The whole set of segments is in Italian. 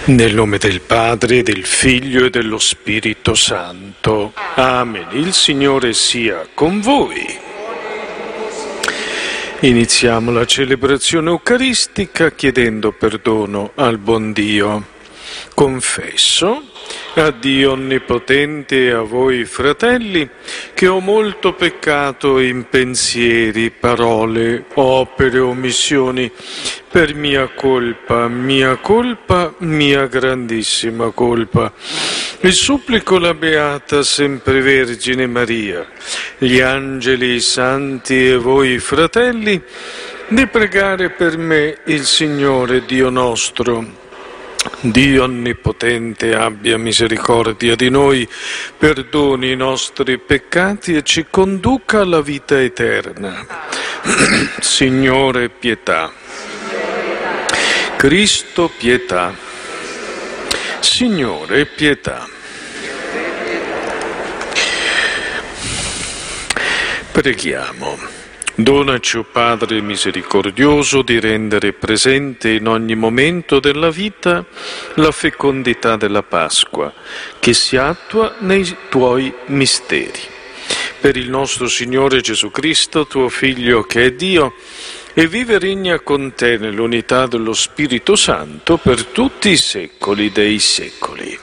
Nel nome del Padre, del Figlio e dello Spirito Santo. Amen. Il Signore sia con voi. Iniziamo la celebrazione eucaristica chiedendo perdono al buon Dio. Confesso a Dio Onnipotente e a voi, fratelli, che ho molto peccato in pensieri, parole, opere, omissioni, per mia colpa, mia grandissima colpa. E supplico la Beata Sempre Vergine Maria, gli angeli, i santi e voi, fratelli, di pregare per me il Signore Dio nostro. Dio Onnipotente abbia misericordia di noi, perdoni i nostri peccati e ci conduca alla vita eterna. Signore, pietà. Cristo, pietà. Signore, pietà. Preghiamo. Donaci, o Padre misericordioso, di rendere presente in ogni momento della vita la fecondità della Pasqua, che si attua nei Tuoi misteri. Per il nostro Signore Gesù Cristo, Tuo Figlio, che è Dio, e vive e regna con Te nell'unità dello Spirito Santo per tutti i secoli dei secoli.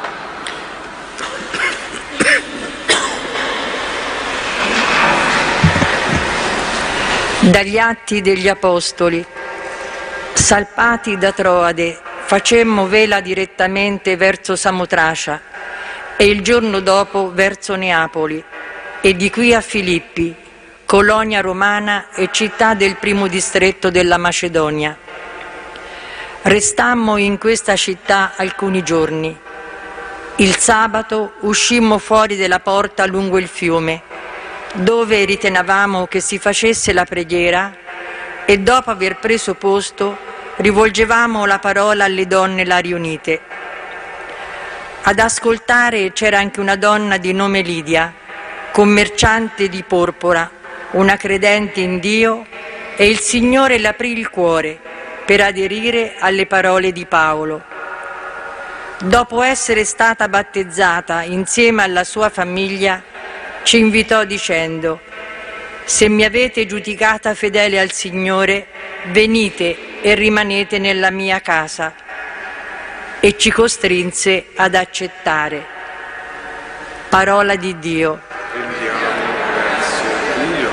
Dagli Atti degli Apostoli. Salpati da Troade, facemmo vela direttamente verso Samotracia e il giorno dopo verso Neapoli e di qui a Filippi, colonia romana e città del primo distretto della Macedonia. Restammo in questa città alcuni giorni. Il sabato uscimmo fuori della porta lungo il fiume, dove ritenevamo che si facesse la preghiera, e dopo aver preso posto rivolgevamo la parola alle donne là riunite. Ad ascoltare c'era anche una donna di nome Lidia, commerciante di porpora, una credente in Dio, e il Signore le aprì il cuore per aderire alle parole di Paolo. Dopo essere stata battezzata insieme alla sua famiglia, ci invitò dicendo: se mi avete giudicata fedele al Signore, venite e rimanete nella mia casa. E ci costrinse ad accettare. Parola di Dio. Rendiamo grazie a Dio.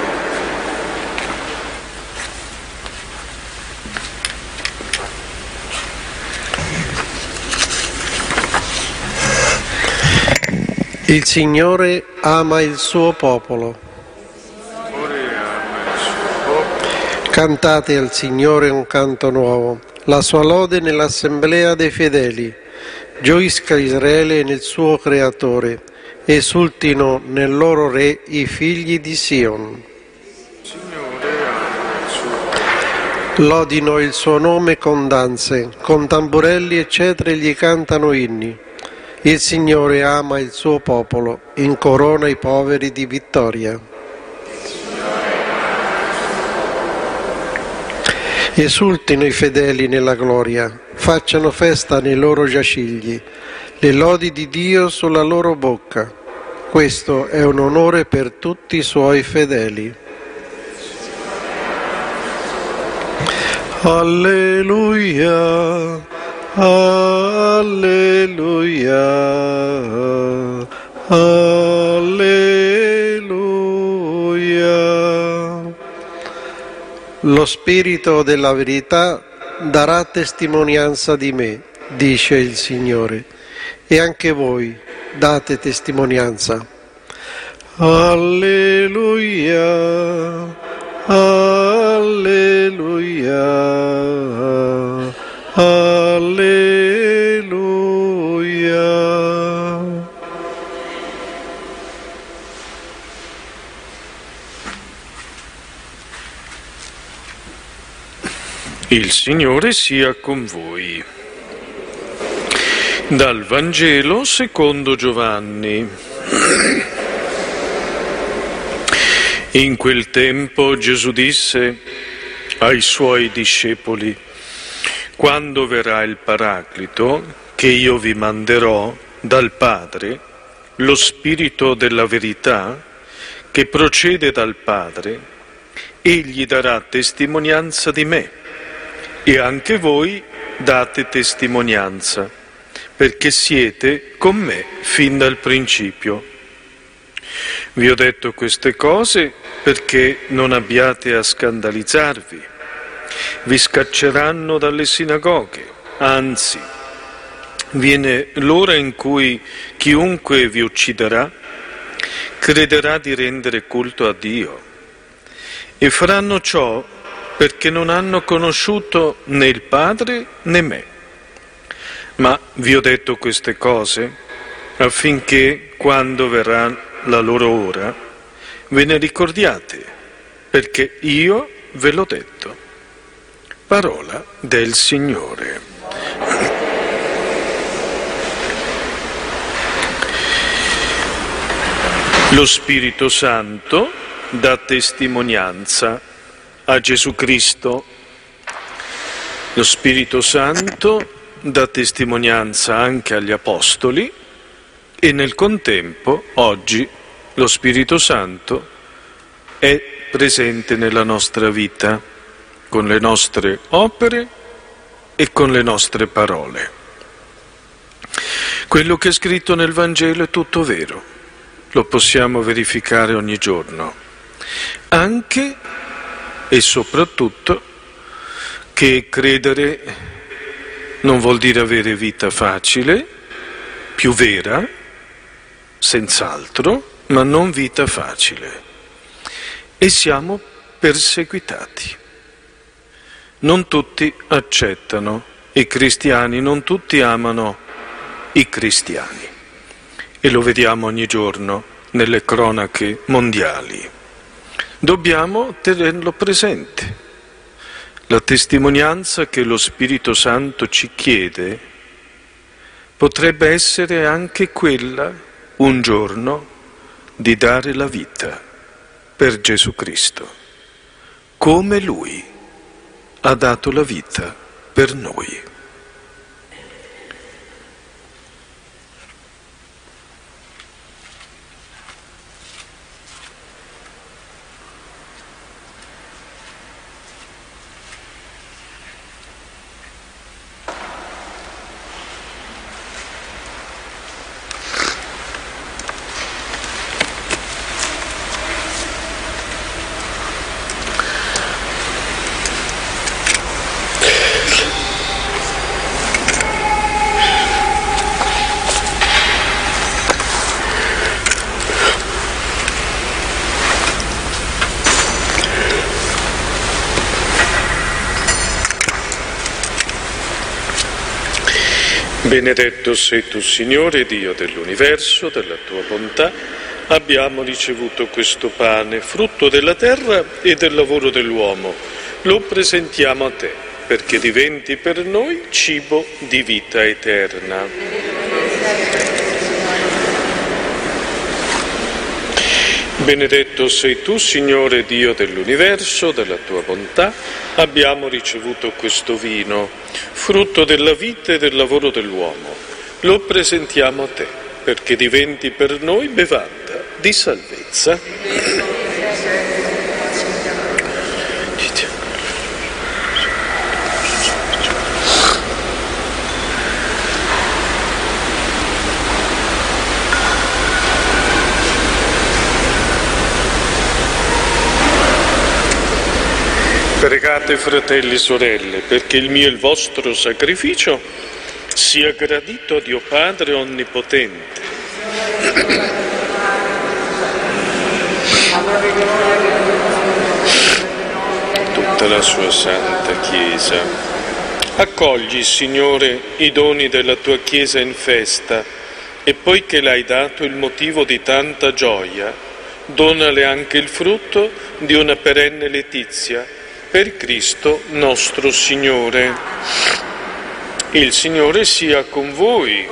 Il Signore ama il suo popolo. Cantate al Signore un canto nuovo, la sua lode nell'assemblea dei fedeli. Gioisca Israele nel suo Creatore, esultino nel loro Re i figli di Sion. Lodino il suo nome con danze, con tamburelli e cetri gli cantano inni. Il Signore ama il suo popolo, incorona i poveri di vittoria. Esultino i fedeli nella gloria, facciano festa nei loro giacigli, le lodi di Dio sulla loro bocca. Questo è un onore per tutti i suoi fedeli. Alleluia. Alleluia, alleluia. Lo Spirito della verità darà testimonianza di me, dice il Signore, e anche voi date testimonianza. Alleluia, alleluia. Alleluia. Il Signore sia con voi. Dal Vangelo secondo Giovanni. In quel tempo Gesù disse ai suoi discepoli: quando verrà il Paraclito, che io vi manderò dal Padre, lo Spirito della verità, che procede dal Padre, egli darà testimonianza di me, e anche voi date testimonianza, perché siete con me fin dal principio. Vi ho detto queste cose perché non abbiate a scandalizzarvi. Vi scacceranno dalle sinagoghe, anzi, viene l'ora in cui chiunque vi ucciderà crederà di rendere culto a Dio. E faranno ciò perché non hanno conosciuto né il Padre né me. Ma vi ho detto queste cose affinché, quando verrà la loro ora, ve ne ricordiate, perché io ve l'ho detto. Parola del Signore. Lo Spirito Santo dà testimonianza a Gesù Cristo. Lo Spirito Santo dà testimonianza anche agli Apostoli e nel contempo, oggi, lo Spirito Santo è presente nella nostra vita, con le nostre opere e con le nostre parole. Quello che è scritto nel Vangelo è tutto vero, lo possiamo verificare ogni giorno, anche e soprattutto che credere non vuol dire avere vita facile, più vera, senz'altro, ma non vita facile. E siamo perseguitati. Non tutti accettano i cristiani, non tutti amano i cristiani. E lo vediamo ogni giorno nelle cronache mondiali. Dobbiamo tenerlo presente. La testimonianza che lo Spirito Santo ci chiede potrebbe essere anche quella, un giorno, di dare la vita per Gesù Cristo, come Lui ha dato la vita per noi. Benedetto sei tu, Signore, Dio dell'universo, della tua bontà. Abbiamo ricevuto questo pane, frutto della terra e del lavoro dell'uomo. Lo presentiamo a te, perché diventi per noi cibo di vita eterna. Benedetto sei tu, Signore, Dio dell'universo, della tua bontà. Abbiamo ricevuto questo vino, frutto della vita e del lavoro dell'uomo. Lo presentiamo a te, perché diventi per noi bevanda di salvezza. Pregate, fratelli e sorelle, perché il mio e il vostro sacrificio sia gradito a Dio Padre Onnipotente. Tutta la sua Santa Chiesa. Accogli, Signore, i doni della tua Chiesa in festa e poiché l'hai dato il motivo di tanta gioia, donale anche il frutto di una perenne letizia, per Cristo nostro Signore. Il Signore sia con voi.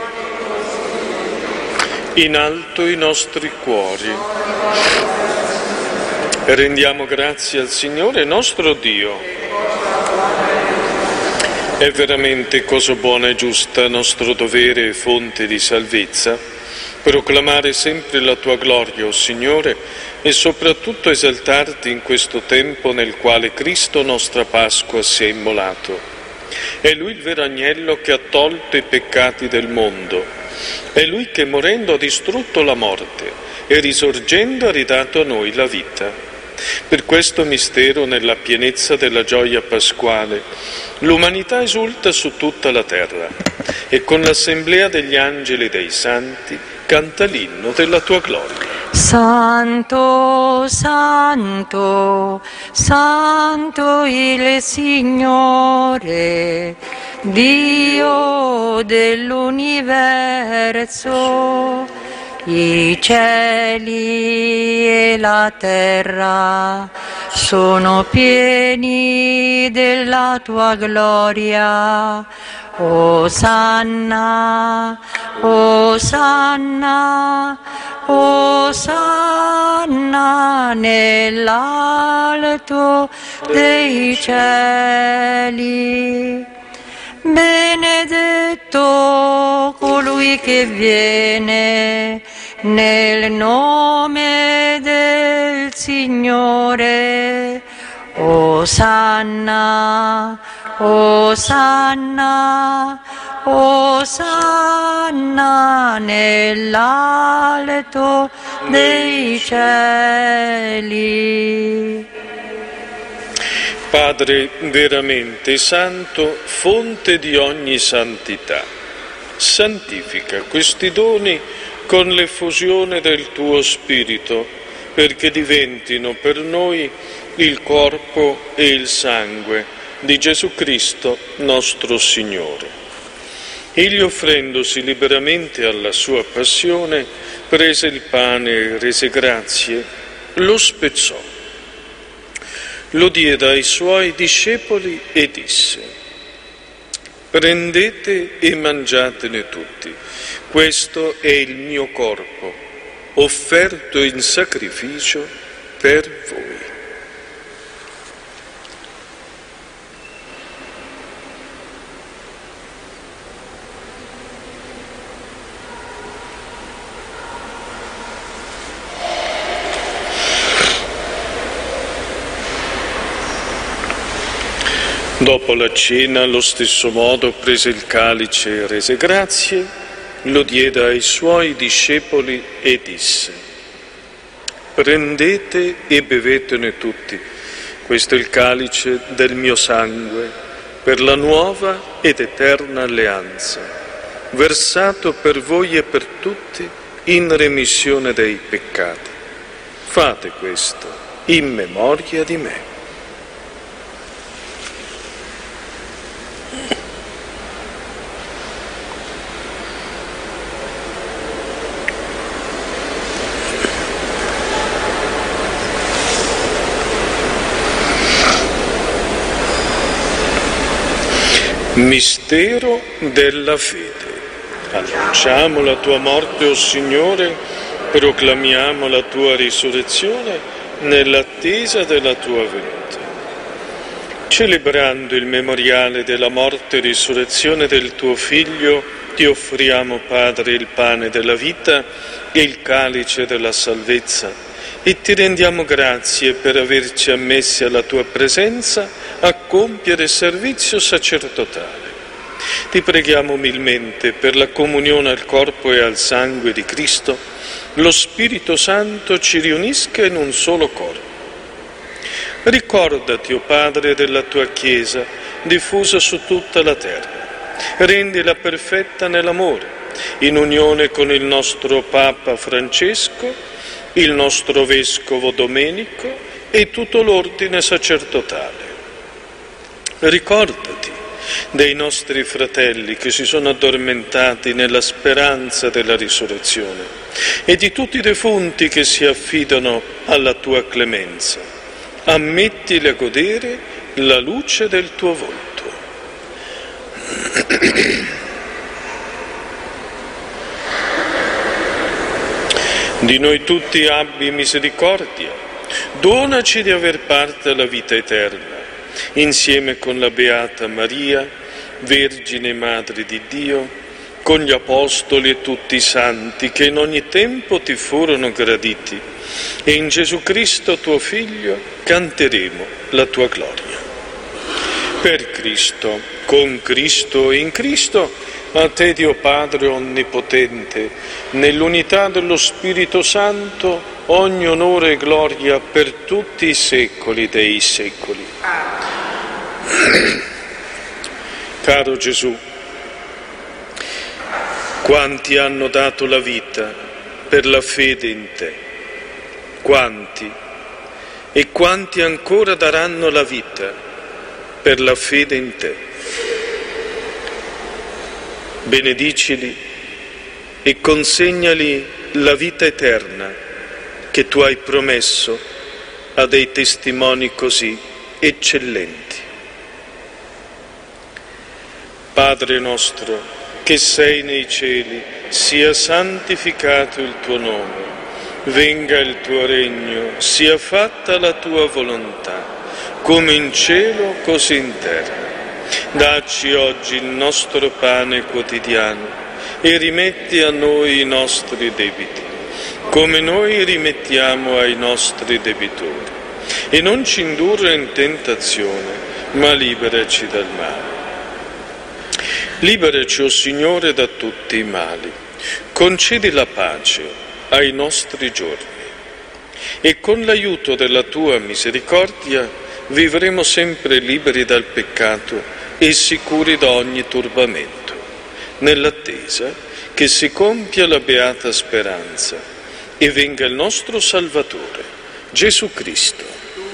In alto i nostri cuori. Rendiamo grazie al Signore nostro Dio. È veramente cosa buona e giusta, nostro dovere e fonte di salvezza, proclamare sempre la tua gloria, o Signore, e soprattutto esaltarti in questo tempo nel quale Cristo, nostra Pasqua, si è immolato. È Lui il vero agnello che ha tolto i peccati del mondo. È Lui che morendo ha distrutto la morte e risorgendo ha ridato a noi la vita. Per questo mistero, nella pienezza della gioia pasquale, l'umanità esulta su tutta la terra e con l'assemblea degli angeli e dei santi canta l'inno della tua gloria. Santo, santo, santo il Signore, Dio dell'universo. I cieli e la terra sono pieni della tua gloria. Osanna, Osanna, Osanna nell'alto dei cieli. Benedetto colui che viene nel nome del Signore. Osanna, Osanna, Osanna nell'alto dei cieli. Padre veramente santo, fonte di ogni santità, santifica questi doni con l'effusione del tuo Spirito, perché diventino per noi il corpo e il sangue di Gesù Cristo nostro Signore. Egli, offrendosi liberamente alla sua passione, prese il pane e rese grazie, lo spezzò, lo diede ai suoi discepoli e disse: prendete e mangiatene tutti, questo è il mio corpo, offerto in sacrificio per voi. Dopo la cena, allo stesso modo, prese il calice e rese grazie, lo diede ai suoi discepoli e disse: prendete e bevetene tutti, questo è il calice del mio sangue, per la nuova ed eterna alleanza, versato per voi e per tutti in remissione dei peccati. Fate questo in memoria di me. Mistero della fede. Annunciamo la tua morte, o Signore, proclamiamo la tua risurrezione nell'attesa della tua venuta. Celebrando il memoriale della morte e risurrezione del tuo Figlio, ti offriamo, Padre, il pane della vita e il calice della salvezza, e ti rendiamo grazie per averci ammessi alla tua presenza a compiere servizio sacerdotale. Ti preghiamo umilmente per la comunione al corpo e al sangue di Cristo, lo Spirito Santo ci riunisca in un solo corpo. Ricordati, o Padre, della tua Chiesa, diffusa su tutta la terra. Rendila perfetta nell'amore, in unione con il nostro Papa Francesco, il nostro Vescovo Domenico e tutto l'ordine sacerdotale. Ricordati dei nostri fratelli che si sono addormentati nella speranza della risurrezione e di tutti i defunti che si affidano alla tua clemenza. Ammettili a godere la luce del tuo volto. Di noi tutti abbi misericordia, donaci di aver parte alla vita eterna, insieme con la Beata Maria, Vergine Madre di Dio, con gli Apostoli e tutti i Santi che in ogni tempo ti furono graditi, e in Gesù Cristo tuo Figlio canteremo la tua gloria. Per Cristo, con Cristo e in Cristo, a te Dio Padre Onnipotente, nell'unità dello Spirito Santo, ogni onore e gloria per tutti i secoli dei secoli. Caro Gesù, quanti hanno dato la vita per la fede in te? Quanti? E quanti ancora daranno la vita per la fede in te? Benedicili e consegnali la vita eterna che tu hai promesso a dei testimoni così eccellenti. Padre nostro, che sei nei cieli, sia santificato il tuo nome, venga il tuo regno, sia fatta la tua volontà, come in cielo così in terra. Dacci oggi il nostro pane quotidiano e rimetti a noi i nostri debiti, come noi rimettiamo ai nostri debitori. E non ci indurre in tentazione, ma liberaci dal male. Liberaci, o Signore, da tutti i mali. Concedi la pace ai nostri giorni e con l'aiuto della tua misericordia vivremo sempre liberi dal peccato e sicuri da ogni turbamento, nell'attesa che si compia la beata speranza e venga il nostro Salvatore, Gesù Cristo.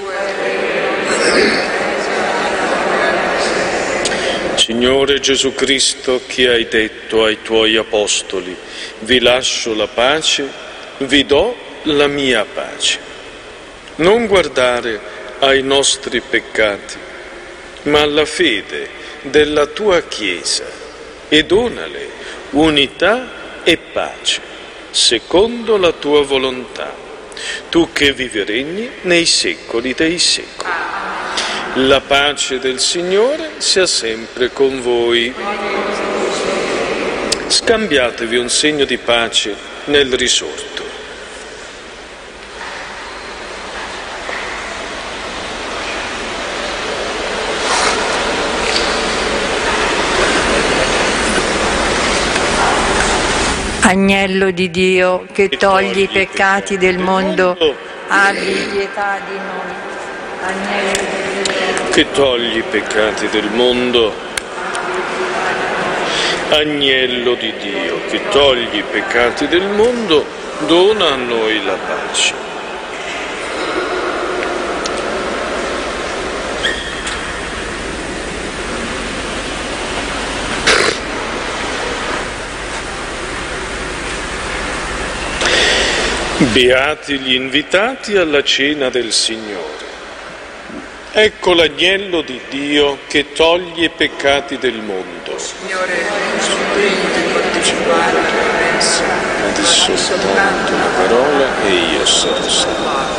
Signore Gesù Cristo, che hai detto ai tuoi Apostoli: vi lascio la pace, vi do la mia pace. Non guardare ai nostri peccati, ma alla fede della tua Chiesa, e donale unità e pace, secondo la tua volontà, tu che vivi e regni nei secoli dei secoli. La pace del Signore sia sempre con voi. Scambiatevi un segno di pace nel risorto. Agnello di Dio, che togli i peccati del mondo, abbi pietà di noi. Agnello di Dio, che togli i peccati del mondo. Agnello di Dio, che togli i peccati del mondo, dona a noi la pace. Beati gli invitati alla cena del Signore. Ecco l'agnello di Dio che toglie i peccati del mondo. Signore, non sono degno di partecipare alla messa, ma di soltanto una parola e io sarò salvato.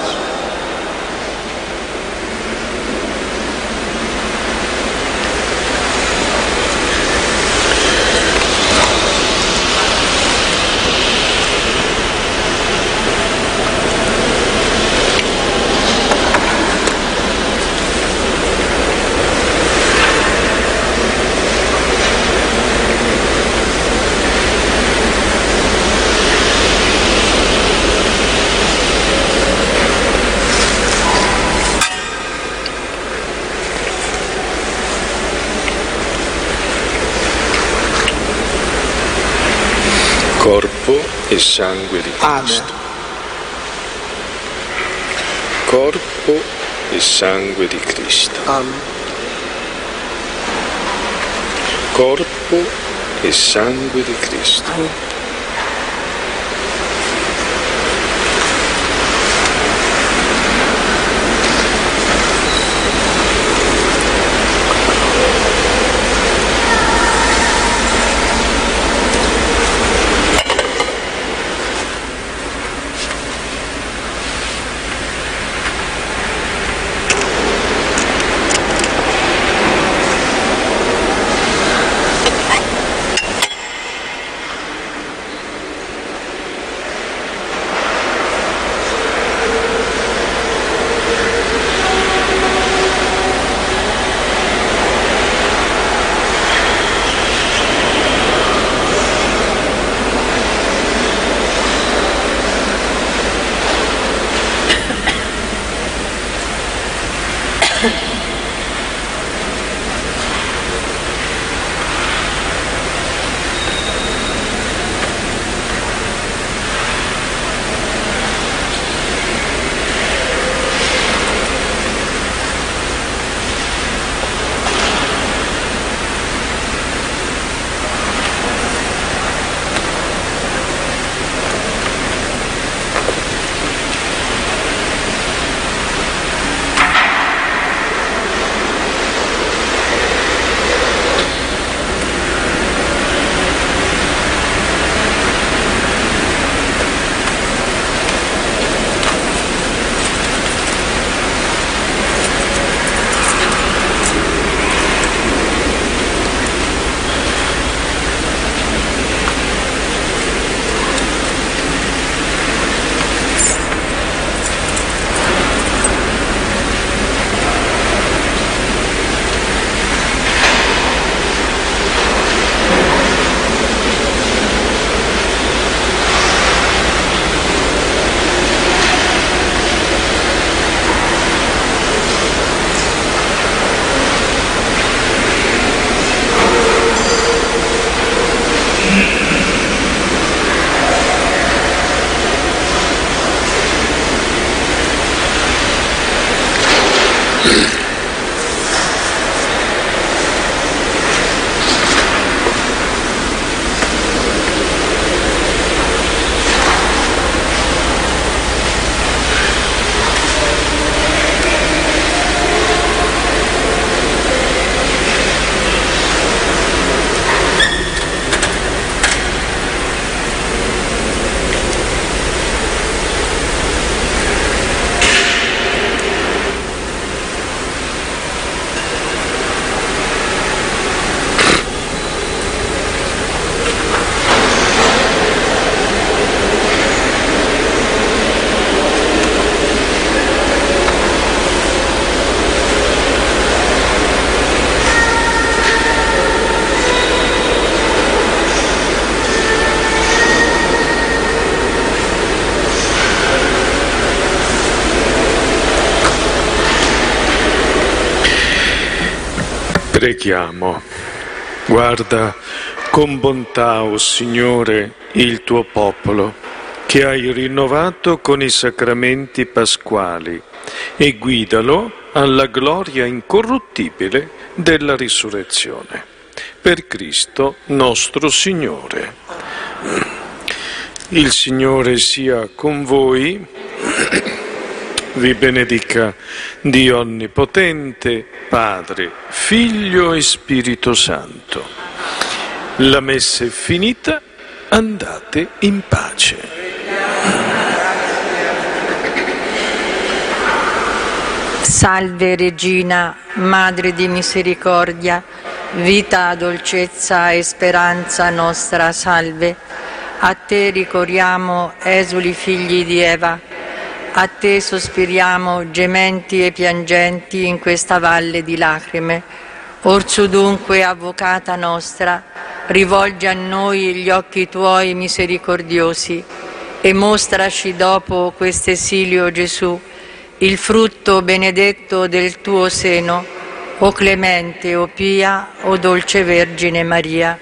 Corpo e sangue di Cristo. Amen. Corpo e sangue di Cristo. Amen. Corpo e sangue di Cristo. Preghiamo. Guarda con bontà, o Signore, il tuo popolo, che hai rinnovato con i sacramenti pasquali, e guidalo alla gloria incorruttibile della risurrezione. Per Cristo nostro Signore. Il Signore sia con voi, vi benedica Dio Onnipotente, Padre, Figlio e Spirito Santo. La messa è finita, andate in pace. Salve Regina, Madre di misericordia, vita, dolcezza e speranza nostra, salve. A te ricorriamo, esuli figli di Eva, a te sospiriamo, gementi e piangenti in questa valle di lacrime. Orsù dunque, Avvocata nostra, rivolgi a noi gli occhi tuoi misericordiosi e mostraci dopo quest'esilio Gesù, il frutto benedetto del tuo seno, o clemente, o pia, o dolce Vergine Maria.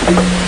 Amen.